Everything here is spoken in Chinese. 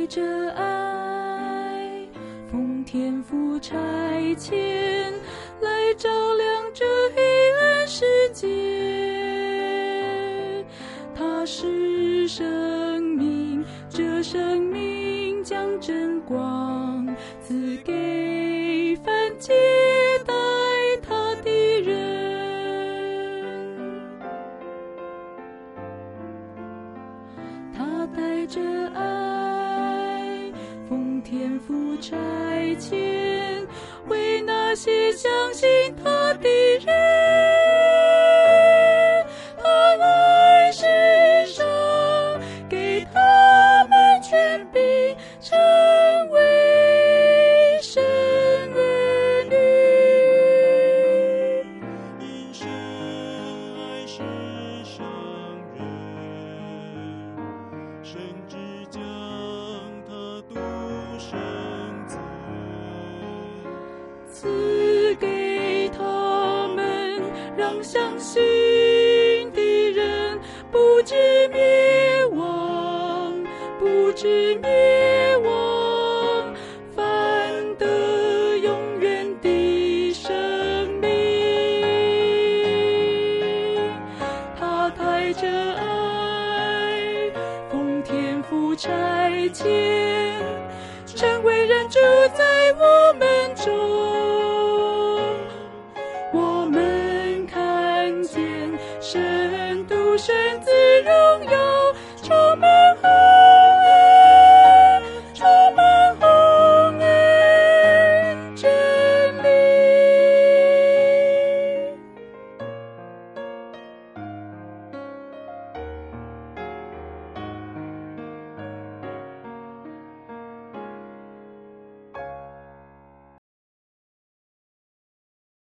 带着爱，奉天父差遣，来照亮这黑暗世界。他是生命，这生命将真光赐给凡接待他的人。他带着爱，奉天父差遣，为那些相信他的人，他来世上给他们权柄，成为神儿女。 因神爱世上人，甚至将他独生子赐给他们，让相信的人不至灭亡，不至灭亡，反得永远的生命。他带着爱，奉天父差遣，成为人住在我们中。